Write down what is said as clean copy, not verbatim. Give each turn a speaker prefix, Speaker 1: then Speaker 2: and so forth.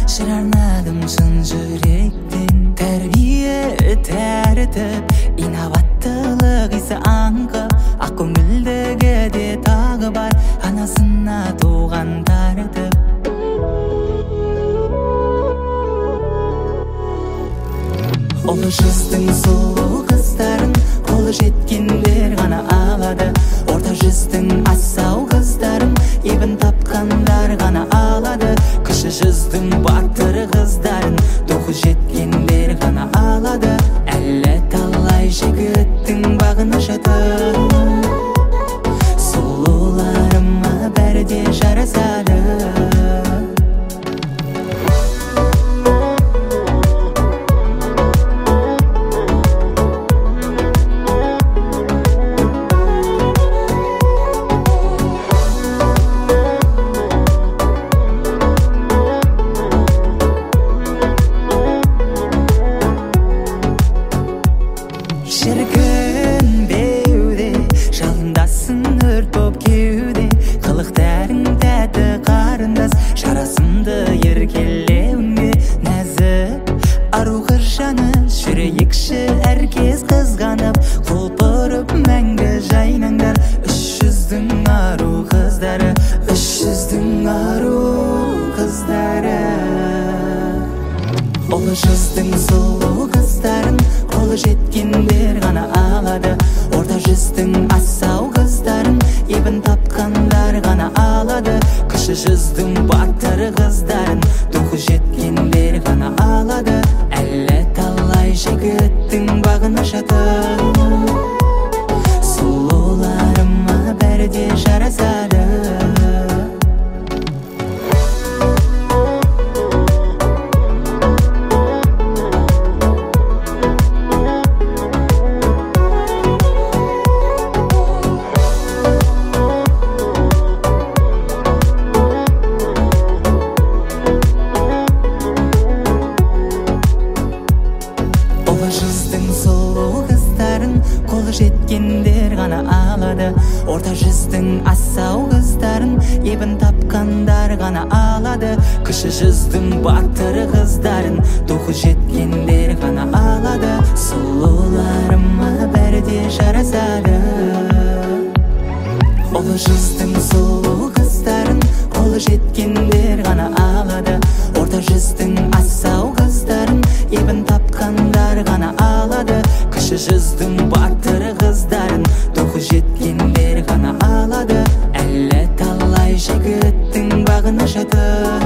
Speaker 1: Şir arnadım şın жүректен Тәрбие тәртіп инабаттылық исі аңқып Ақ көңілдігі тағы бар анасына туған тәртіп Олы жүздің сұлу қыздарын қолы жеткендер ғана алады Орта жүздің асау қыздарын ебін тапқандар ғана алады Кіші жүздің батыр қыздарын тоқы жеткендер ғана алады Әлі талай жігіттің бағына жатыр Сұлуларыма бәрі жарасады Шіркін беуде, жалындасың өрт боп кеуде Қылықтарың тәті қарындас, жарасымды еркелеуіңе Нәзік, ару қыршаны, жүрейікші әркез қызғанып Құлпырып мәңгі жайнаңдар, 300-дің ару қыздары 300-дің ару қыздары Олы жүздің сұлу қыздарын қолы жеткендер ғана алады Орта жүздің асау қыздарын ебін тапқандар ғана алады Кіші жүздің батыр қыздарын тоқы жеткендер ғана алады Әлі талай жігіттің бағына жатыр Сұлуларыма бәрі жарасады Олы жүздің сұлу қыздарын қолы жеткендер ғана алады Орта жүздің асау қыздарын ебін тапқандар ғана алады Кіші жүздің батыр қыздарын тоқы жеткендер ғана алады Сұлуларыма бәрі жарасады Олы жүздің сұлу қыздарын қолы жеткендер ғана алады Орта жүздің асау қыздарын ебін тапқандар ғана алады Кіші жүздің батыр қыздарын тоқы жеткендер ғана алады Әлі талай жігіттің бағына жатыр